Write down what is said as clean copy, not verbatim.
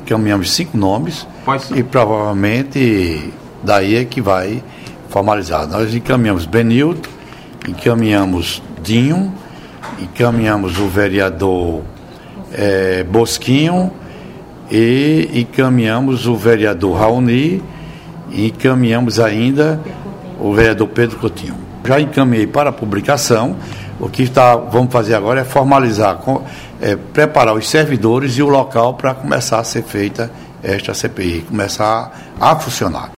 encaminhamos 5 nomes e provavelmente daí é que vai formalizar. Nós encaminhamos Benilton, encaminhamos Dinho, encaminhamos o vereador Bosquinho e encaminhamos o vereador Raoni e encaminhamos ainda o vereador Pedro Coutinho. Já encaminhei para a publicação. O que vamos fazer agora é formalizar, preparar os servidores e o local para começar a ser feita esta CPI, começar a funcionar.